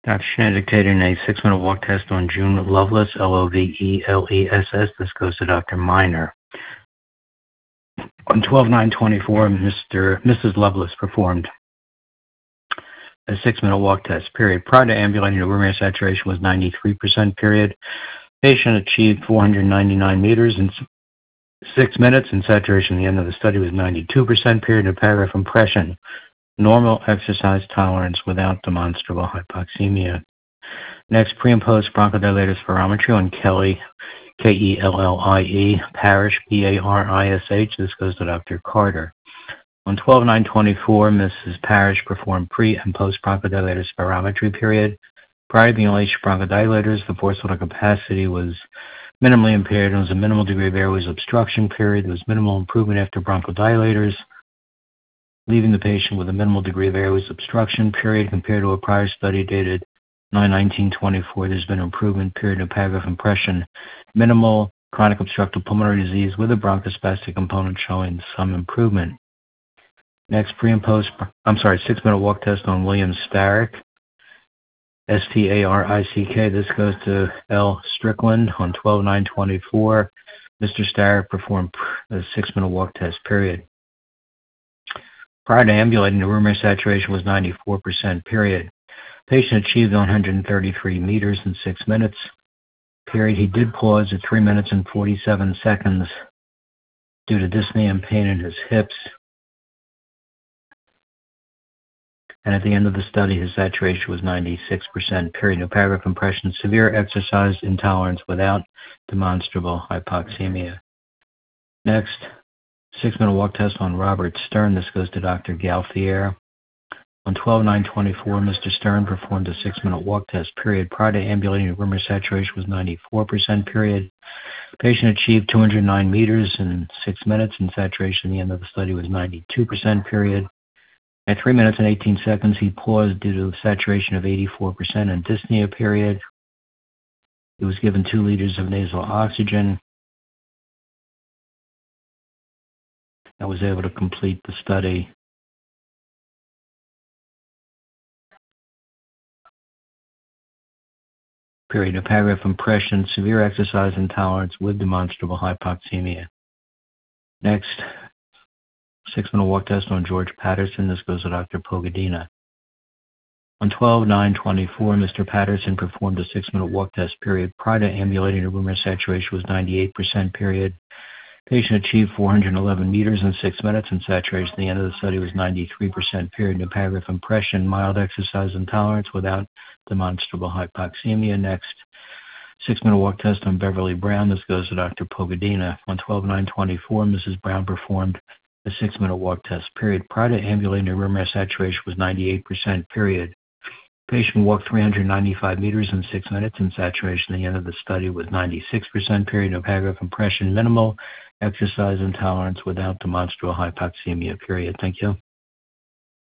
Dr. Schneider dictated a 6-minute walk test on June Loveless, Loveless. This goes to Dr. Miner. On 12/9/24, Mrs. Loveless performed a 6-minute walk test, period. Prior to ambulating, the room air saturation was 93%, period. Patient achieved 499 meters in 6 minutes, and saturation at the end of the study was 92%, period. In paragraph impression, normal exercise tolerance without demonstrable hypoxemia. Next, pre and post bronchodilator spirometry on Kelly, Kellie, Parish, Parish. This goes to Dr. Carter. On 12/9/24, Mrs. Parish performed pre and post bronchodilator spirometry, period. Prior to the inhalation bronchodilators, the forced vital capacity was minimally impaired and was a minimal degree of airways obstruction, period. There was minimal improvement after bronchodilators, leaving the patient with a minimal degree of airways obstruction, period. Compared to a prior study dated 9/19/24, there's been improvement, period. In paragraph impression, minimal chronic obstructive pulmonary disease with a bronchospastic component showing some improvement. Next, 6-minute walk test on William Starrick, Starick. This goes to L. Strickland. On 12/9/24, Mr. Starrick performed a 6-minute walk test, period. Prior to ambulating, the room air saturation was 94%, period. Patient achieved 133 meters in 6 minutes, period. He did pause at 3 minutes and 47 seconds due to dyspnea and pain in his hips. And at the end of the study, his saturation was 96%, period. No paragraph impression, severe exercise intolerance without demonstrable hypoxemia. Next, 6-minute walk test on Robert Stern. This goes to Dr. Gauthier. On 12/9/24, Mr. Stern performed a 6-minute walk test, period. Prior to ambulating, the room air saturation was 94%, period. Patient achieved 209 meters in 6 minutes, and saturation at the end of the study was 92%, period. At 3 minutes and 18 seconds, he paused due to a saturation of 84% and dyspnea, period. He was given 2 liters of nasal oxygen and was able to complete the study. Period. A paragraph impression, severe exercise intolerance with demonstrable hypoxemia. Next, 6-minute walk test on George Patterson. This goes to Dr. Pogadina. On 12/9/24, Mr. Patterson performed a 6-minute walk test, period. Prior to ambulating, the room air saturation was 98%, period. Patient achieved 411 meters in 6 minutes, and saturation at the end of the study was 93%, period. In paragraph impression, mild exercise intolerance without demonstrable hypoxemia. Next, 6-minute walk test on Beverly Brown. This goes to Dr. Pogadina. On 12/9/24, Mrs. Brown performed a 6-minute walk test, period. Prior to ambulating, the room air saturation was 98%, period. Patient walked 395 meters in 6 minutes, and saturation at the end of the study was 96%, period. No paragraph impression, minimal exercise intolerance without demonstrable hypoxemia, period. Thank you.